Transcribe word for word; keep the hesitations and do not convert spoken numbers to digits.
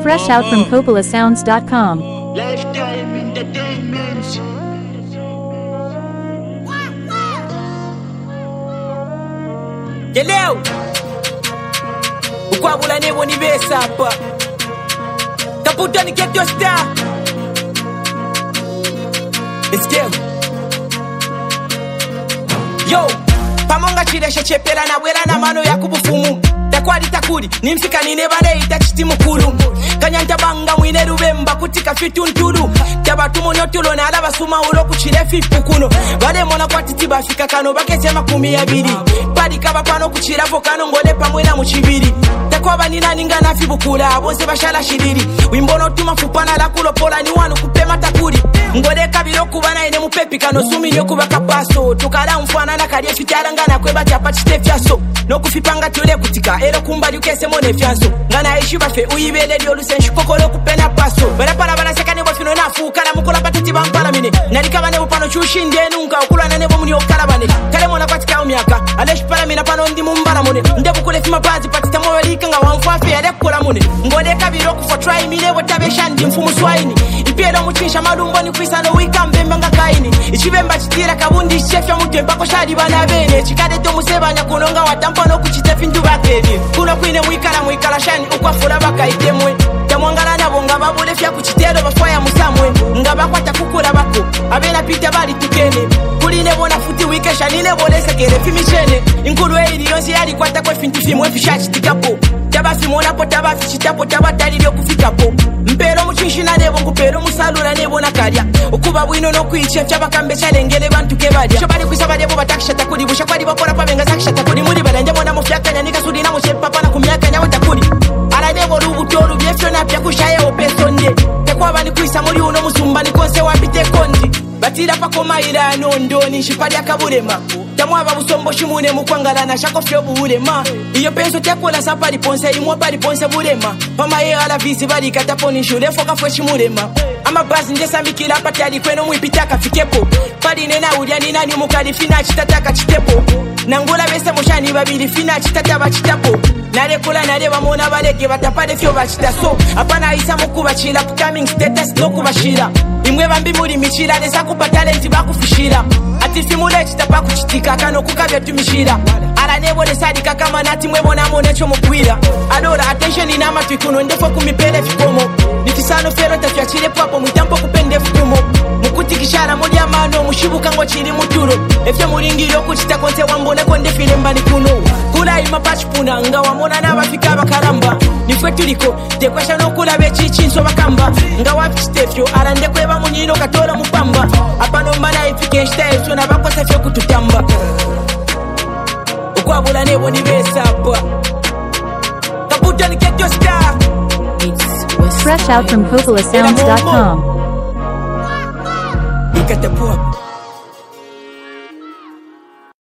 Fresh out from Coppola Sounds dot com. Lifetime Entertainment. Geleu ukwabula nebo ni besa hapa kaputa ni get your star. Let's go. Yo pamonga chiresha chepera na wera na mano ya kubufumu takwali takuri nimfika nine bale itachiti mukuru kanyanta banga mwine rubemba kutika fitunturu tabatumo nyotulo na alaba suma ulo kuchire fipukuno bale mona kwatiti bafika kano bakeze makumi ya biri pali kaba pano kuchira vokano ngole pamwe na muchibiri takwaba nina ninga na fibukula bose bashala shiriri wimbono tuma fupana la kulopola ni wanu kupema takuri ngole kabiro kubana ine mupepi kano sumi nyo kubaka paso tukala mfana na kali fitaranga na kweba chapa chitefyaso no kufipanga tule kutika ero kumbali ukese mone fyanso ngana ishi bafe uyibele dio lusenshi kokolo kupena paso bara para bana sekane bofino nafu kala mukola batiti bampala mine nalika bane upano chushinde nunga okulana nebo muni okala bane kale mona kwatika umyaka aleshi para mina pano ndi mumbala mone ndebu kule fima bazi patita moyo likanga wamfafi ale kola mone ngode kabiro kufa try mile wotabesha ndi mfumu swaini ipielo muchisha malumbo ni kwisa no wikambe mbanga kaini ichibemba chitira kabundi chefya mutemba ko shadi bana bene chikade to musebanya kunonga watampano kuchitefi ndu bakeni kuno kwine mwikala mwikala shani ukwafura bakaitemwe tamwangala nabo nga babule fya kuchitero bafaya musamwe nga bakwata kukura bako abena pita bali tukene kuline bona futi wikesha nine bolese kere fimishene inkulu eri yonsi yali kwata kwa fintu fimwe fishachi tikapo tabafi mona po tabafi chitapo tabatali lyo kufikapo mpero muchinshina nebo ngupero musalura nebo nakalya ukuba bwino no kwiche cyabakambe cyalengele bantu kebadia cyo bari kwisaba nebo batakishata kuri busha kwari bakora pabenga zakishata kuri muri baranje bona mufyakanya nikasudi na mushe papa na kumyaka nyawe takuri ala nebo rubutoru byefyo na pya kushaye opesonde tekwa bani kwisa muri uno musumba ni konse wabite kondi batira pakoma ira nondoni shipali akaburema tamwaba busombo shimune mukwangala na shakofyo buurema iyo penso tekola sapali ponse imwe pali ponse burema pama ye ala visi bali kataponi shule foka fwe shimurema ama basi ndesambikila patali kweno mwipitaka fikepo pali nena ulia ni nani mukali fina chitataka chitepo nangula bese mushani babili fina chitataba chitapo nale kula nale bamona balege batapade fyo bachitaso apana isa mukuba chila coming status no kubashira imwe bambi muri michira nesa kupa talent bakufishira ati simule chitapa kuchitika kano kukabya tumishira ala nebo nesadika kama nati mwe bona mone cho mukwira adora attention ina matikuno ndefo kumipele fikomo nitisano fero tafya chile papo mutampo kupende fumo mukuti kishara muri amano mushibuka ngo chiri muturo efya muringiro kuchita konse wambone konde file mbani kuno kula ima pachpuna nga wamona na bafika bakaramba nifwe tuliko tekwasha no kula bechichi nso bakamba nga wapchitefyo arande kweba munyino katora mupamba apano mbana ifike style so na bakosa fyo kututamba ukwabula nebo ni besa hapa kaputa ni get your star. Fresh out from Coppola Sounds dot com. Look at the pop.